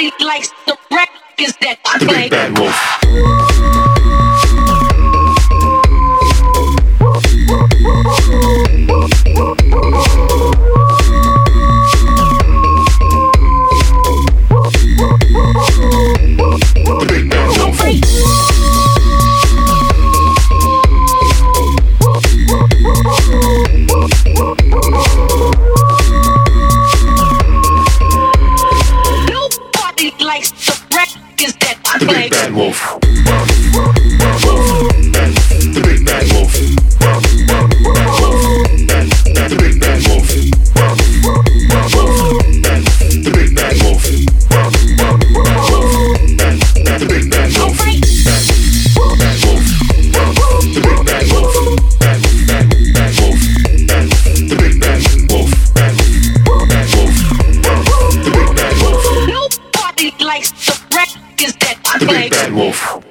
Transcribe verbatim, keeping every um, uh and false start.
Nobody likes the records that I The play. Big Bad Wolf. The Big Bad Wolf. Nobody likes the records that I The play. Big Bad Wolf. The Big Bad Wolf. The Big Bad Wolf. The Big Bad Wolf. The Big Bad Wolf. The Big Bad Wolf. The Big Bad Wolf. The Big Bad Wolf. Nobody likes the records that I The play. Big Bad Wolf.